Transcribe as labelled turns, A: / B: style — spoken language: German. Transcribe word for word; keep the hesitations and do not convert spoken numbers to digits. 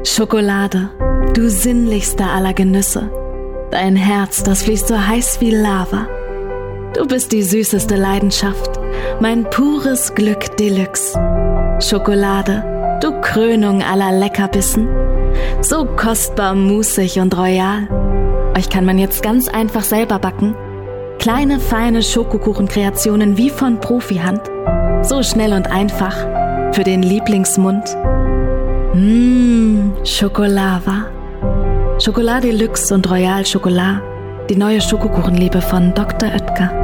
A: Schokolade, du sinnlichster aller Genüsse. Dein Herz, das fließt so heiß wie Lava. Du bist die süßeste Leidenschaft, mein pures Glück Deluxe. Schokolade, du Krönung aller Leckerbissen. So kostbar, musig und royal. Euch kann man jetzt ganz einfach selber backen. Kleine, feine Schokokuchenkreationen wie von Profihand. So schnell und einfach für den Lieblingsmund. Mmh, Schokolava. Schokolade Deluxe und Royal Schokolade. Die neue Schokokuchenliebe von Doktor Oetker.